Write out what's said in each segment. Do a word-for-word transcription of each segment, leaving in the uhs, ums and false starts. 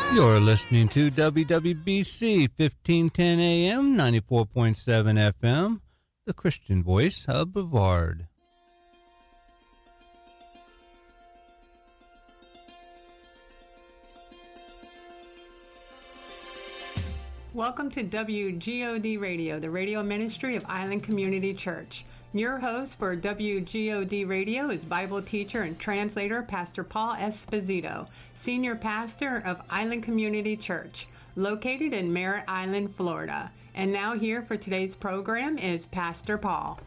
You're listening to W W B C fifteen ten A M, ninety-four point seven F M, the Christian voice of Brevard. Welcome to W G O D Radio, the radio ministry of Island Community Church. Your host for W G O D Radio is Bible teacher and translator Pastor Paul Esposito, senior pastor of Island Community Church, located in Merritt Island, Florida. And now here for today's program is Pastor Paul.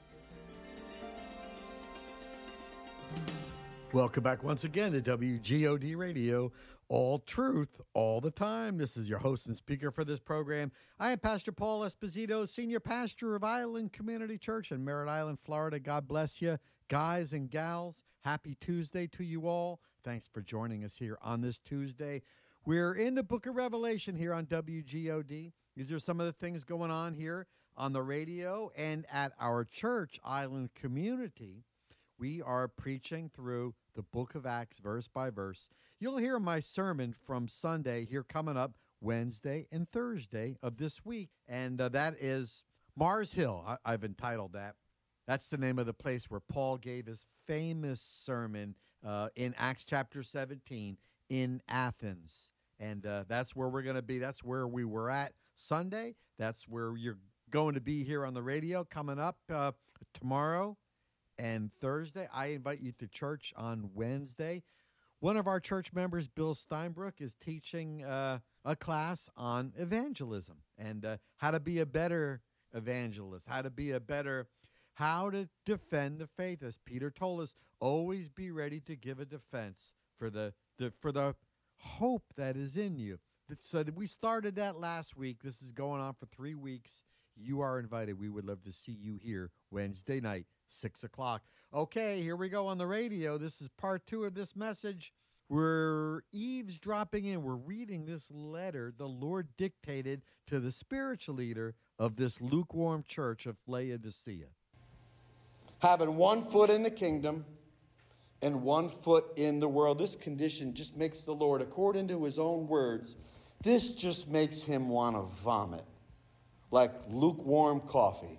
Welcome back once again to W G O D Radio, all truth, all the time. This is your host and speaker for this program. I am Pastor Paul Esposito, senior pastor of Island Community Church in Merritt Island, Florida. God bless you, guys and gals. Happy Tuesday to you all. Thanks for joining us here on this Tuesday. We're in the book of Revelation here on W G O D. These are some of the things going on here on the radio and at our church, Island Community. We are preaching through the book of Acts verse by verse. You'll hear my sermon from Sunday here coming up Wednesday and Thursday of this week. And uh, that is Mars Hill. I- I've entitled that. That's the name of the place where Paul gave his famous sermon uh, in Acts chapter seventeen in Athens. And uh, that's where we're going to be. That's where we were at Sunday. That's where you're going to be here on the radio coming up uh, tomorrow and Thursday. I invite you to church on Wednesday. One of our church members, Bill Steinbrook, is teaching uh, a class on evangelism and uh, how to be a better evangelist, how to be a better, how to defend the faith. As Peter told us, always be ready to give a defense for the, the for the hope that is in you. So that we started that last week. This is going on for three weeks. You are invited. We would love to see you here Wednesday night, six o'clock. Okay, here we go on the radio. This is part two of this message. We're eavesdropping in. We're reading this letter the Lord dictated to the spiritual leader of this lukewarm church of Laodicea. Having one foot in the kingdom and one foot in the world. This condition just makes the Lord, according to his own words, this just makes him want to vomit like lukewarm coffee.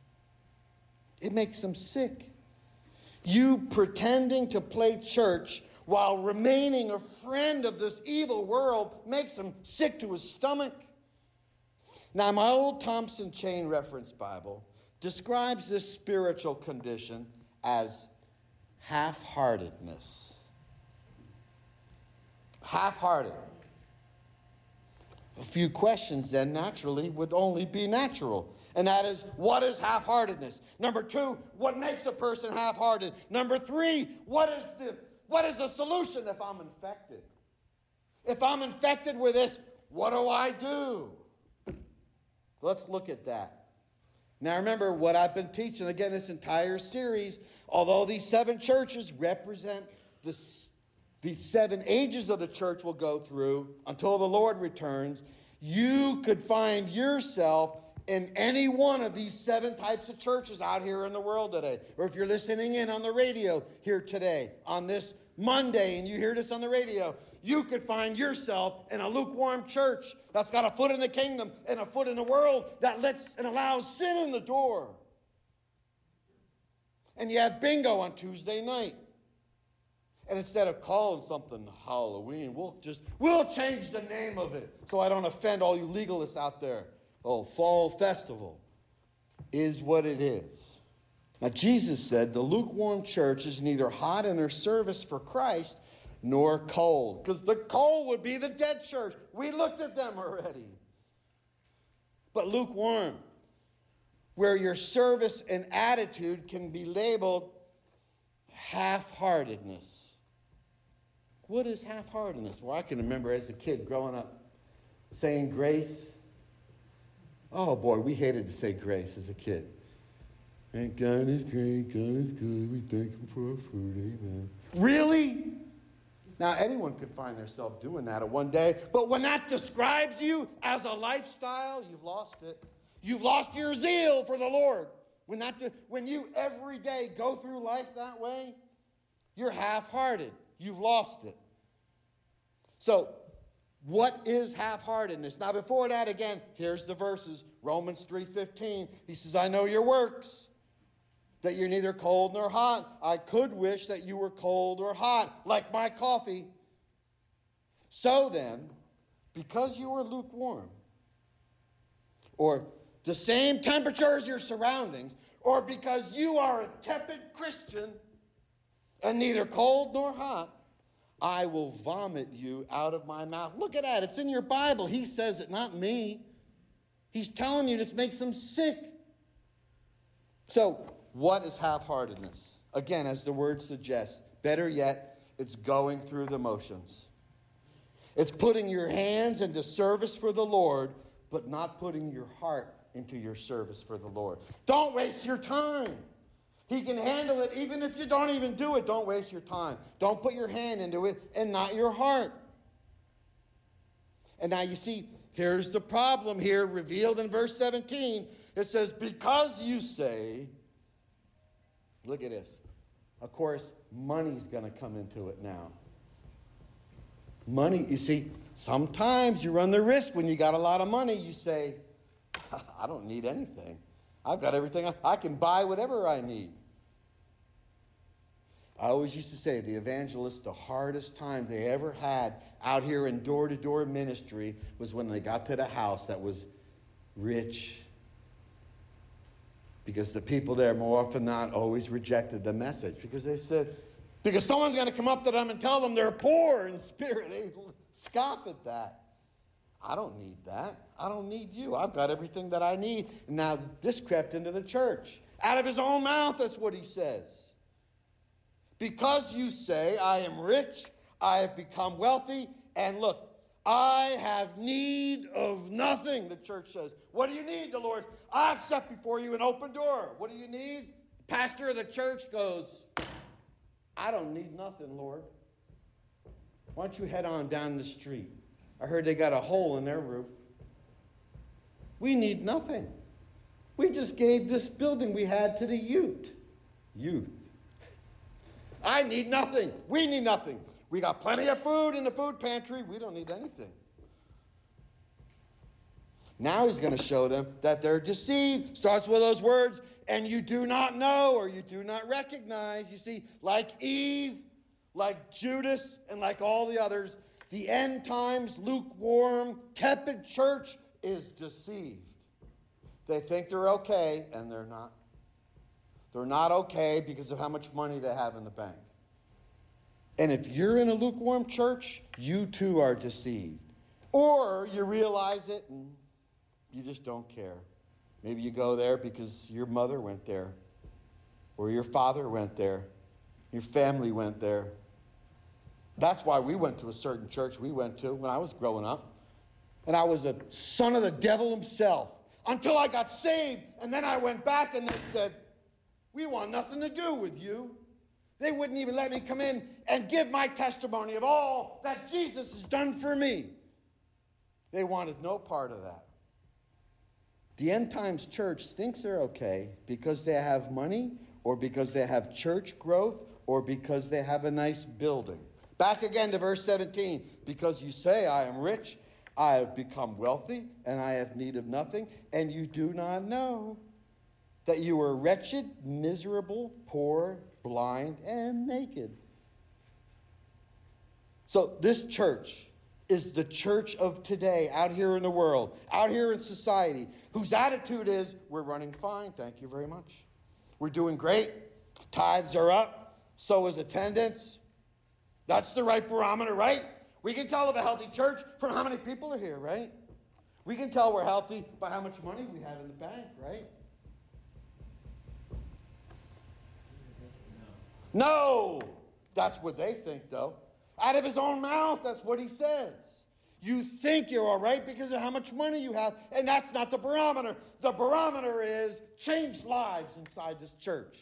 It makes him sick. You pretending to play church while remaining a friend of this evil world makes him sick to his stomach. Now, my old Thompson Chain Reference Bible describes this spiritual condition as half-heartedness. Half-hearted. A few questions then naturally would only be natural. And that is, what is half-heartedness? Number two, what makes a person half-hearted? Number three, what is the what is the solution if I'm infected? If I'm infected with this, what do I do? Let's look at that. Now remember what I've been teaching, again, this entire series, although these seven churches represent the, the seven ages of the church will go through until the Lord returns, you could find yourself in any one of these seven types of churches out here in the world today. Or if you're listening in on the radio here today, on this Monday, and you hear this on the radio, you could find yourself in a lukewarm church that's got a foot in the kingdom and a foot in the world that lets and allows sin in the door. And you have bingo on Tuesday night. And instead of calling something Halloween, we'll just, we'll change the name of it so I don't offend all you legalists out there. Oh, fall festival is what it is. Now, Jesus said the lukewarm church is neither hot in their service for Christ nor cold. Because the cold would be the dead church. We looked at them already. But lukewarm, where your service and attitude can be labeled half-heartedness. What is half-heartedness? Well, I can remember as a kid growing up saying grace. Oh, boy, we hated to say grace as a kid. And God is great, God is good, we thank him for our food, amen. Really? Now, anyone could find themselves doing that at one day, but when that describes you as a lifestyle, you've lost it. You've lost your zeal for the Lord. When, that, when you every day go through life that way, you're half-hearted. You've lost it. So, What is half-heartedness? Now, before that, again, here's the verses. Romans three fifteen. He says, I know your works, that you're neither cold nor hot. I could wish that you were cold or hot, like my coffee. So then, because you are lukewarm, or the same temperature as your surroundings, or because you are a tepid Christian and neither cold nor hot, I will vomit you out of my mouth. Look at that. It's in your Bible. He says it, not me. He's telling you this makes him sick. So, what is half-heartedness? Again, as the word suggests, better yet, it's going through the motions. It's putting your hands into service for the Lord, but not putting your heart into your service for the Lord. Don't waste your time. He can handle it even if you don't even do it. Don't waste your time. Don't put your hand into it and not your heart. And now you see, here's the problem here revealed in verse seventeen. It says, because you say, look at this. Of course, money's going to come into it now. Money, you see, sometimes you run the risk when you got a lot of money. You say, I don't need anything. I've got everything. I, I can buy whatever I need. I always used to say the evangelists, the hardest time they ever had out here in door-to-door ministry was when they got to the house that was rich. Because the people there more often than not always rejected the message. Because they said, because someone's going to come up to them and tell them they're poor in spirit. They scoff at that. I don't need that. I don't need you. I've got everything that I need. And now this crept into the church. Out of his own mouth, that's what he says. Because you say, I am rich, I have become wealthy, and look, I have need of nothing, the church says. What do you need, the Lord? I've set before you an open door. What do you need? The pastor of the church goes, I don't need nothing, Lord. Why don't you head on down the street? I heard they got a hole in their roof. We need nothing. We just gave this building we had to the youth. Youth. I need nothing. We need nothing. We got plenty of food in the food pantry. We don't need anything. Now he's going to show them that they're deceived. Starts with those words, and you do not know or you do not recognize. You see, like Eve, like Judas, and like all the others, the end times, lukewarm, tepid church is deceived. They think they're okay, and they're not. They're not okay because of how much money they have in the bank. And if you're in a lukewarm church, you too are deceived. Or you realize it and you just don't care. Maybe you go there because your mother went there, or your father went there, your family went there. That's why we went to a certain church we went to when I was growing up. And I was a son of the devil himself until I got saved. And then I went back and they said, we want nothing to do with you. They wouldn't even let me come in and give my testimony of all that Jesus has done for me. They wanted no part of that. The end times church thinks they're okay because they have money, or because they have church growth, or because they have a nice building. Back again to verse seventeen. Because you say, I am rich, I have become wealthy, and I have need of nothing, and you do not know that you are wretched, miserable, poor, blind, and naked. So this church is the church of today, out here in the world, out here in society, whose attitude is, we're running fine, thank you very much. We're doing great. Tithes are up. So is attendance. That's the right barometer, right? We can tell of a healthy church from how many people are here, right? We can tell we're healthy by how much money we have in the bank, right? No, that's what they think, though. Out of his own mouth, that's what he says. You think you're all right because of how much money you have, and that's not the barometer. The barometer is changed lives inside this church.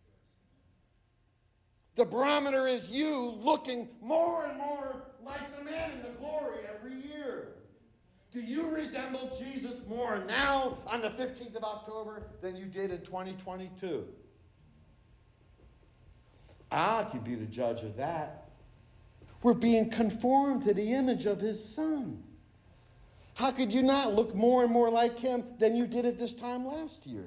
The barometer is you looking more and more like the man in the glory every year. Do you resemble Jesus more now on the fifteenth of October than you did in twenty twenty-two? I could be the judge of that. We're being conformed to the image of his Son. How could you not look more and more like him than you did at this time last year?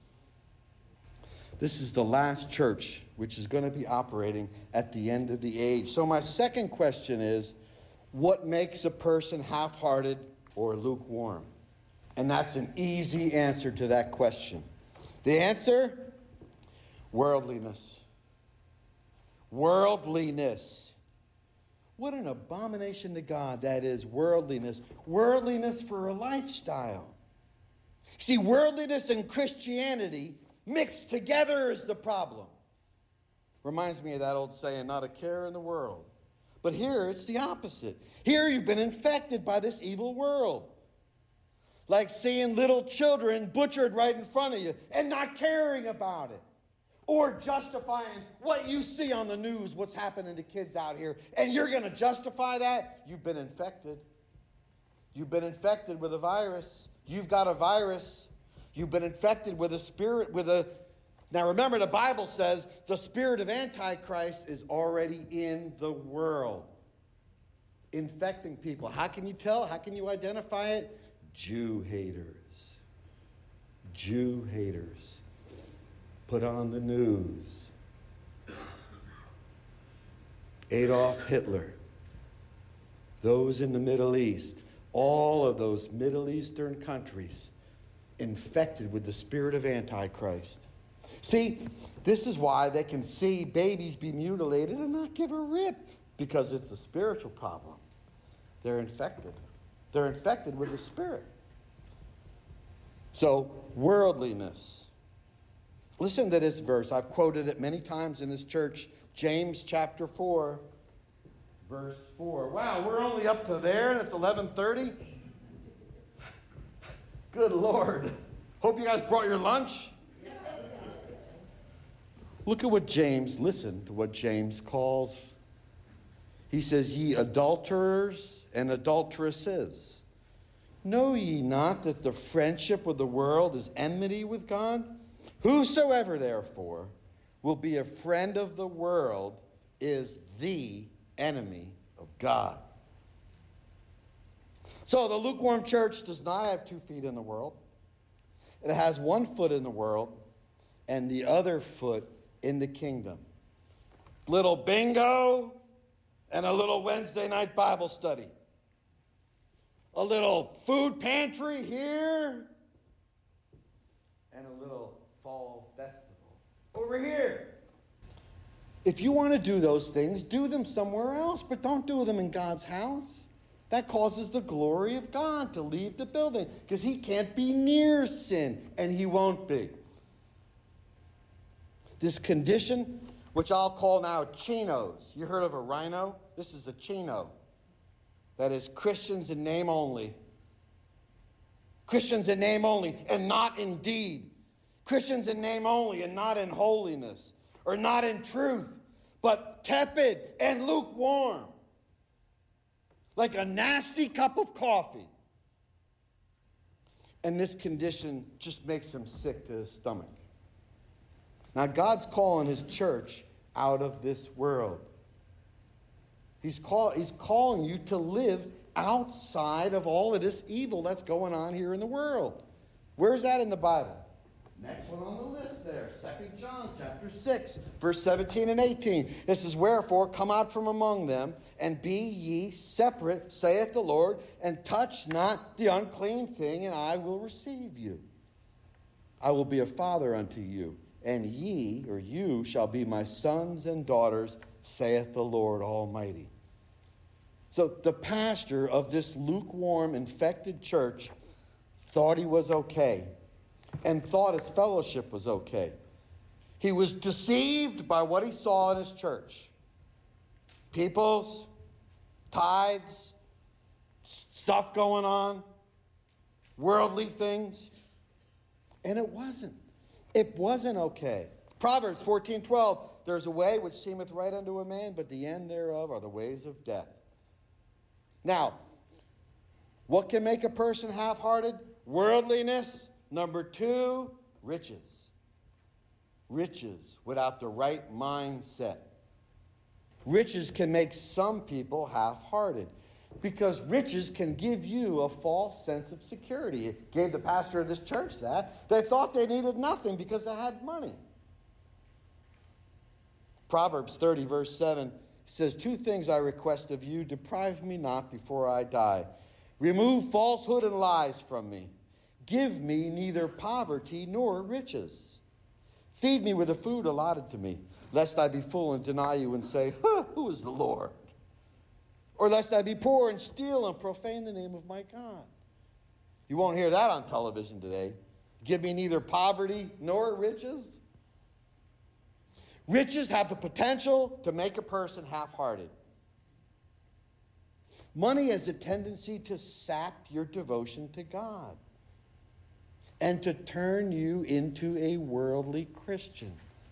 This is the last church which is going to be operating at the end of the age. So my second question is, what makes a person half-hearted or lukewarm? And that's an easy answer to that question. The answer? Worldliness. Worldliness. What an abomination to God that is, worldliness. Worldliness for a lifestyle. See, worldliness and Christianity mixed together is the problem. Reminds me of that old saying, not a care in the world. But here it's the opposite. Here you've been infected by this evil world. Like seeing little children butchered right in front of you and not caring about it. Or justifying what you see on the news, what's happening to kids out here, and you're going to justify that? You've been infected. You've been infected with a virus. You've got a virus. You've been infected with a spirit, with a... Now remember, the Bible says the spirit of Antichrist is already in the world, infecting people. How can you tell? How can you identify it? Jew haters. Jew haters. Put on the news. Adolf Hitler. Those in the Middle East. All of those Middle Eastern countries infected with the spirit of Antichrist. See, this is why they can see babies be mutilated and not give a rip, because it's a spiritual problem. They're infected. They're infected with the spirit. So, worldliness. Listen to this verse. I've quoted it many times in this church. James chapter four, verse four. Wow, we're only up to there and it's eleven thirty? Good Lord. Hope you guys brought your lunch. Look at what James, listen to what James calls. He says, ye adulterers and adulteresses, know ye not that the friendship of the world is enmity with God? Whosoever, therefore, will be a friend of the world is the enemy of God. So the lukewarm church does not have two feet in the world. It has one foot in the world and the other foot in the kingdom. Little bingo and a little Wednesday night Bible study. A little food pantry here and a little fall festival over here. If you want to do those things, do them somewhere else, but don't do them in God's house. That causes the glory of God to leave the building, because he can't be near sin, and he won't be. This condition, which I'll call now chinos. You heard of a rhino? This is a chino. That is Christians in name only. Christians in name only and not in deed. Christians in name only and not in holiness or not in truth, but tepid and lukewarm. Like a nasty cup of coffee. And this condition just makes him sick to his stomach. Now, God's calling his church out of this world. He's, call, he's calling you to live outside of all of this evil that's going on here in the world. Where's that in the Bible? Next one on the list there, Second John chapter six, verse seventeen and eighteen. This is, wherefore, come out from among them, and be ye separate, saith the Lord, and touch not the unclean thing, and I will receive you. I will be a father unto you, and ye, or you, shall be my sons and daughters, saith the Lord Almighty. So the pastor of this lukewarm, infected church thought he was okay and thought his fellowship was okay. He was deceived by what he saw in his church. Peoples, tithes, stuff going on, worldly things. And it wasn't. It wasn't okay. Proverbs fourteen twelve, there's a way which seemeth right unto a man, but the end thereof are the ways of death. Now, what can make a person half-hearted? Worldliness. Number two, riches. Riches without the right mindset. Riches can make some people half-hearted because riches can give you a false sense of security. It gave the pastor of this church that. They thought they needed nothing because they had money. Proverbs thirty, verse seven says, two things I request of you, deprive me not before I die. Remove falsehood and lies from me. Give me neither poverty nor riches. Feed me with the food allotted to me, lest I be full and deny you and say, huh, who is the Lord? Or lest I be poor and steal and profane the name of my God. You won't hear that on television today. Give me neither poverty nor riches. Riches have the potential to make a person half-hearted. Money has a tendency to sap your devotion to God and to turn you into a worldly Christian.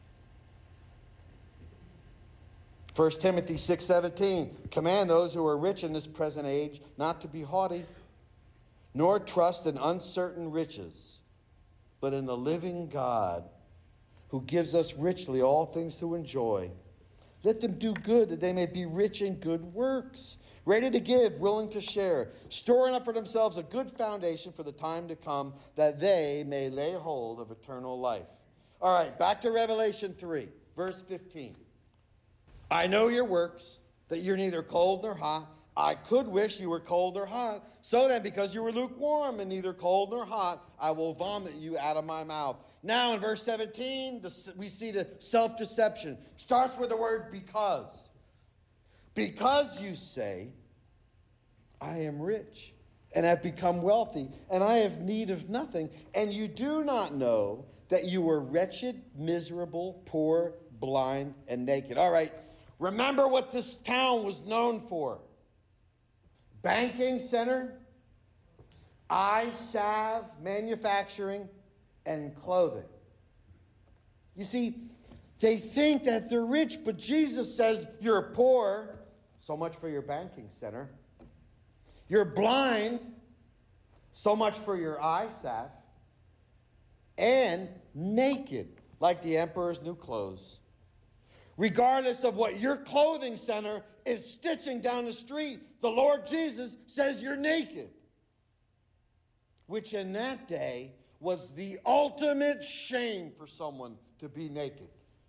First Timothy six seventeen, command those who are rich in this present age not to be haughty, nor trust in uncertain riches, but in the living God, who gives us richly all things to enjoy. Let them do good, that they may be rich in good works, ready to give, willing to share, storing up for themselves a good foundation for the time to come, that they may lay hold of eternal life. All right, back to Revelation three, verse fifteen. I know your works, that you're neither cold nor hot. I could wish you were cold or hot. So then, because you were lukewarm and neither cold nor hot, I will vomit you out of my mouth. Now in verse seventeen, we see the self-deception. Starts with the word because. Because you say, I am rich and have become wealthy, and I have need of nothing, and you do not know that you were wretched, miserable, poor, blind, and naked. All right, remember what this town was known for. Banking center, eye salve, manufacturing, and clothing. You see, they think that they're rich, but Jesus says you're poor, so much for your banking center. You're blind, so much for your eye salve. And naked, like the emperor's new clothes. Regardless of what your clothing center is stitching down the street, the Lord Jesus says you're naked. Which in that day was the ultimate shame for someone to be naked.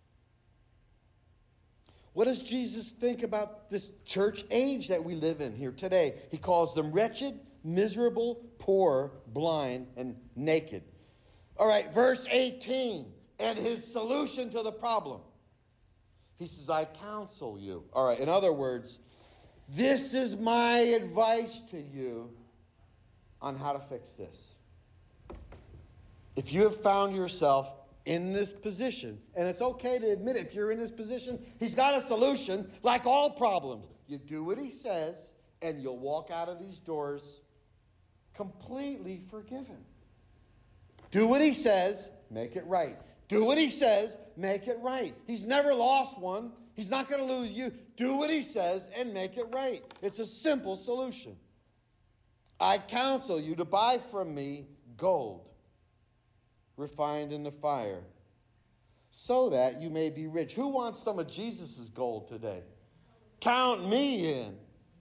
What does Jesus think about this church age that we live in here today? He calls them wretched, miserable, poor, blind, and naked. All right, verse eighteen, and his solution to the problem. He says, I counsel you. All right, in other words, this is my advice to you on how to fix this. If you have found yourself in this position, and it's okay to admit it, if you're in this position, he's got a solution like all problems. You do what he says, and you'll walk out of these doors completely forgiven. Do what he says, make it right. Do what he says, make it right. He's never lost one. He's not going to lose you. Do what he says and make it right. It's a simple solution. I counsel you to buy from me gold refined in the fire, so that you may be rich. Who wants some of Jesus' gold today? Count me in.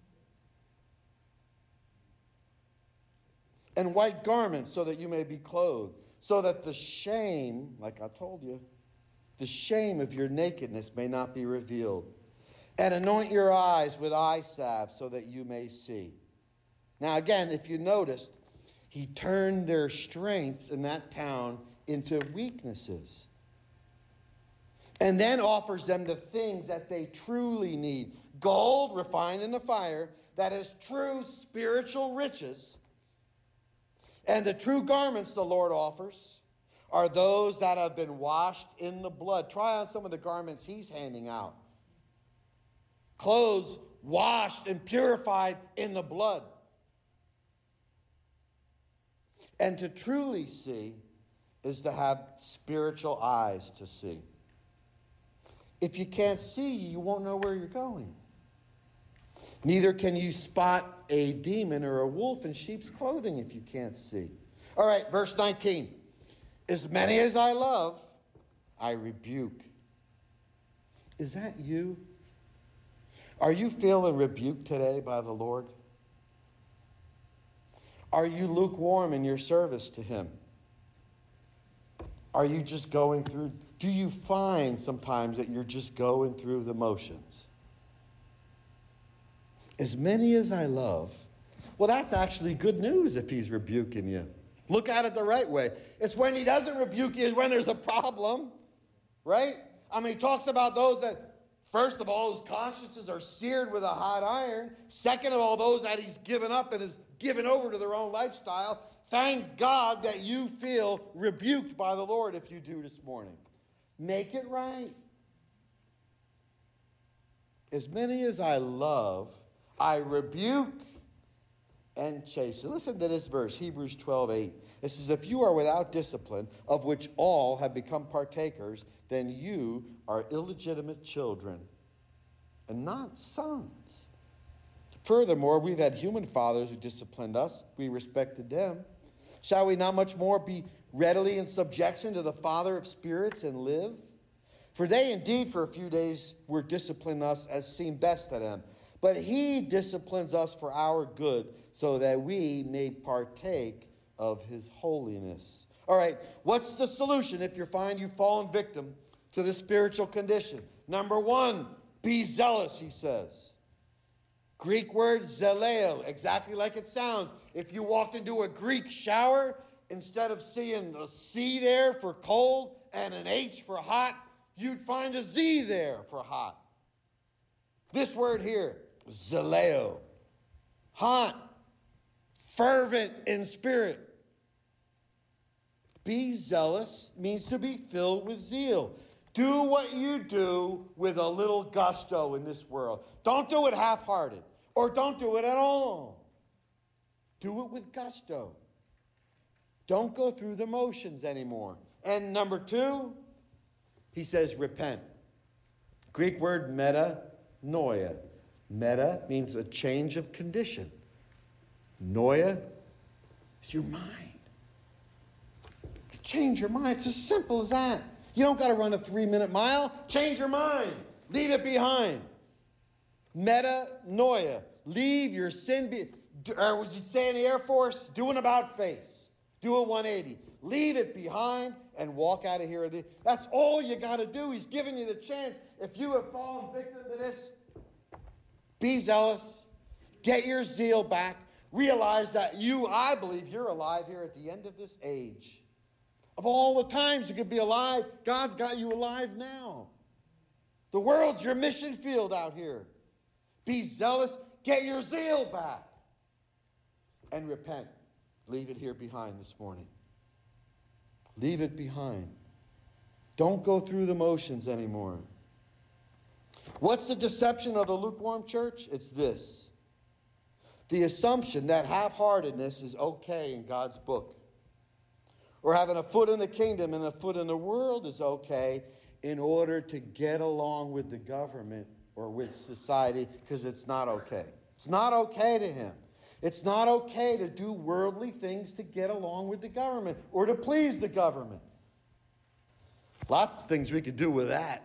And white garments, so that you may be clothed, so that the shame, like I told you, the shame of your nakedness may not be revealed. And anoint your eyes with eye salve, so that you may see. Now again, if you noticed, he turned their strengths in that town into weaknesses. And then offers them the things that they truly need. Gold refined in the fire, that is true spiritual riches. And the true garments the Lord offers are those that have been washed in the blood. Try on some of the garments he's handing out. Clothes washed and purified in the blood. And to truly see is to have spiritual eyes to see. If you can't see, you won't know where you're going. Neither can you spot a demon or a wolf in sheep's clothing if you can't see. All right, verse nineteen. As many as I love, I rebuke. Is that you? Are you feeling rebuked today by the Lord? Are you lukewarm in your service to him? Are you just going through? Do you find sometimes that you're just going through the motions? As many as I love, well, that's actually good news if he's rebuking you. Look at it the right way. It's when he doesn't rebuke you is when there's a problem, right? I mean, he talks about those that, first of all, whose consciences are seared with a hot iron. Second of all, those that he's given up and is given over to their own lifestyle. Thank God that you feel rebuked by the Lord if you do this morning. Make it right. As many as I love, I rebuke and chasten. Listen to this verse, Hebrews twelve eight. It says, if you are without discipline, of which all have become partakers, then you are illegitimate children and not sons. Furthermore, we've had human fathers who disciplined us. We respected them. Shall we not much more be readily in subjection to the Father of spirits and live? For they indeed for a few days were disciplining us as seemed best to them. But he disciplines us for our good, so that we may partake of his holiness. All right, what's the solution if you find you've fallen victim to the spiritual condition? Number one, be zealous, he says. Greek word zeleo, exactly like it sounds. If you walked into a Greek shower, instead of seeing a C there for cold and an H for hot, you'd find a Z there for hot. This word here, zeleo, hot, fervent in spirit. Be zealous means to be filled with zeal. Do what you do with a little gusto in this world. Don't do it half-hearted, or don't do it at all. Do it with gusto. Don't go through the motions anymore. And number two, he says repent. Greek word metanoia. Meta means a change of condition. Noia is your mind. Change your mind. It's as simple as that. You don't got to run a three-minute mile. Change your mind. Leave it behind. Metanoia. Leave your sin. Be, or was you say in the Air Force? Do an about face. Do a one eighty. Leave it behind and walk out of here. That's all you got to do. He's giving you the chance. If you have fallen victim to this, be zealous. Get your zeal back. Realize that you, I believe, you're alive here at the end of this age. Of all the times you could be alive, God's got you alive now. The world's your mission field out here. Be zealous. Get your zeal back. And repent. Leave it here behind this morning. Leave it behind. Don't go through the motions anymore. What's the deception of the lukewarm church? It's this. The assumption that half-heartedness is okay in God's book. Or having a foot in the kingdom and a foot in the world is okay in order to get along with the government or with society, because it's not okay. It's not okay to him. It's not okay to do worldly things to get along with the government or to please the government. Lots of things we could do with that.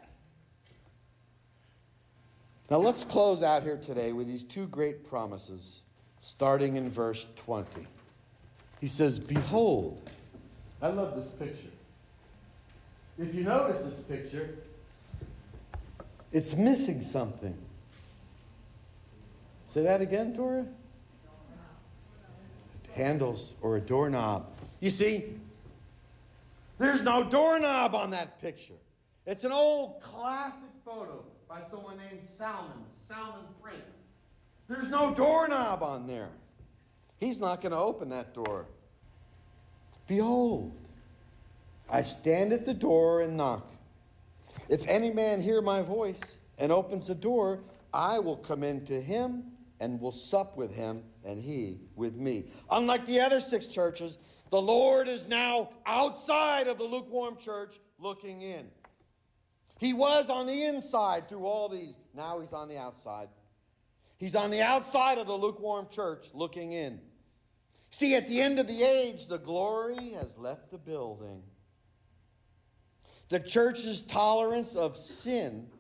Now let's close out here today with these two great promises, starting in verse twenty. He says, behold. I love this picture. If you notice this picture, it's missing something. Say that again, Tora? Handles or a doorknob. You see, there's no doorknob on that picture. It's an old classic photo by someone named Salmon, Salmon Print. There's no doorknob on there. He's not going to open that door. Behold, I stand at the door and knock. If any man hear my voice and opens the door, I will come into him and will sup with him and he with me. Unlike the other six churches, the Lord is now outside of the lukewarm church looking in. He was on the inside through all these. Now he's on the outside. He's on the outside of the lukewarm church looking in. See, at the end of the age, the glory has left the building. The church's tolerance of sin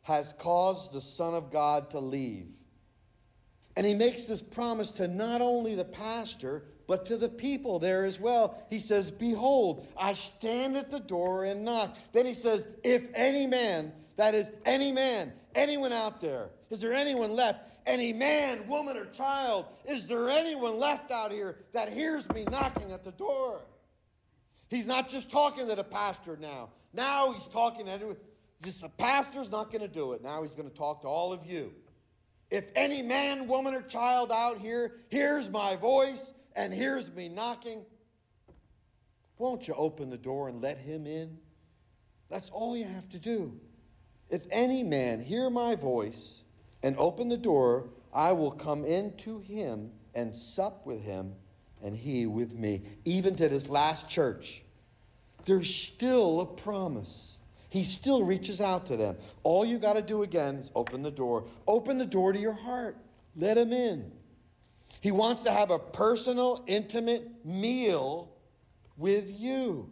has caused the Son of God to leave. And he makes this promise to not only the pastor, but to the people there as well. He says, behold, I stand at the door and knock. Then he says, if any man, that is any man, anyone out there, is there anyone left? Any man, woman, or child, is there anyone left out here that hears me knocking at the door? He's not just talking to the pastor now. Now he's talking to anyone. Just the pastor's not going to do it. Now he's going to talk to all of you. If any man, woman, or child out here hears my voice and hears me knocking, won't you open the door and let him in? That's all you have to do. If any man hear my voice and open the door, I will come into him and sup with him and he with me. Even to this last church, there's still a promise. He still reaches out to them. All you got to do again is open the door. Open the door to your heart. Let him in. He wants to have a personal, intimate meal with you.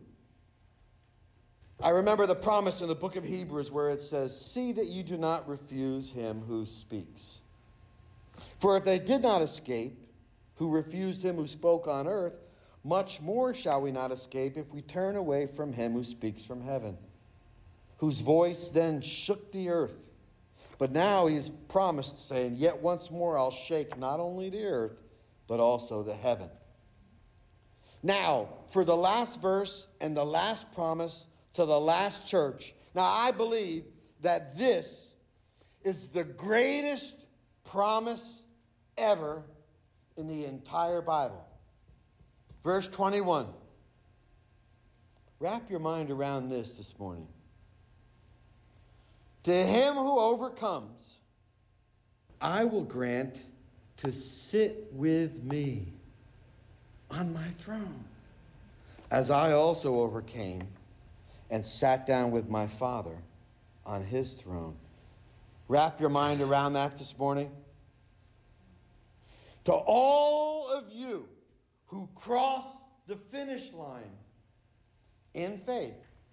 I remember the promise in the book of Hebrews where it says, see that you do not refuse him who speaks. For if they did not escape, who refused him who spoke on earth, much more shall we not escape if we turn away from him who speaks from heaven, whose voice then shook the earth. But now he's promised, saying, yet once more I'll shake not only the earth, but also the heaven. Now, for the last verse and the last promise to the last church. Now, I believe that this is the greatest promise ever in the entire Bible. Verse twenty-one. Wrap your mind around this this morning. To him who overcomes, I will grant to sit with me on my throne, as I also overcame and sat down with my Father on his throne. Wrap your mind around that this morning. To all of you who cross the finish line in faith,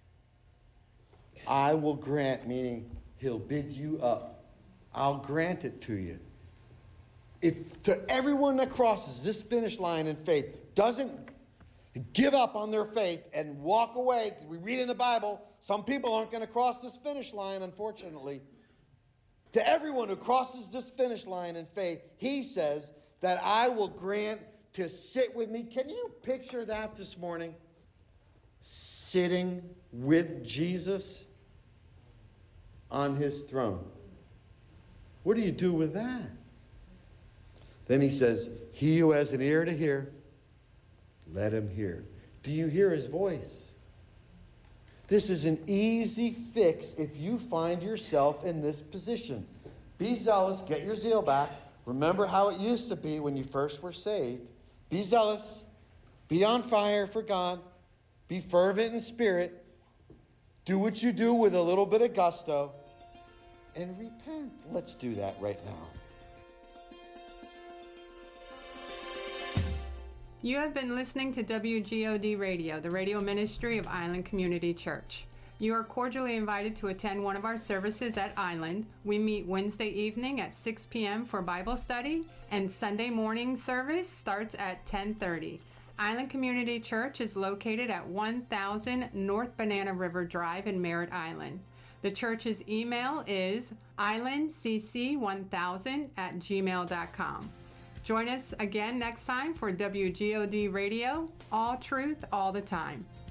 I will grant, meaning he'll bid you up. I'll grant it to you. If to everyone that crosses this finish line in faith doesn't give up on their faith and walk away, we read in the Bible, some people aren't going to cross this finish line, unfortunately. To everyone who crosses this finish line in faith, he says that I will grant to sit with me. Can you picture that this morning? Sitting with Jesus on his throne. What do you do with that? Then he says, he who has an ear to hear, let him hear. Do you hear his voice? This is an easy fix if you find yourself in this position. Be zealous, get your zeal back. Remember how it used to be when you first were saved. Be zealous, be on fire for God, be fervent in spirit, do what you do with a little bit of gusto, and repent. Let's do that right now. You have been listening to W G O D Radio, the radio ministry of Island Community Church. You are cordially invited to attend one of our services at Island. We meet Wednesday evening at six p.m. for Bible study, and Sunday morning service starts at ten thirty. Island Community Church is located at one thousand North Banana River Drive in Merritt Island. The church's email is island c c one thousand at gmail dot com. Join us again next time for W G O D Radio, all truth, all the time.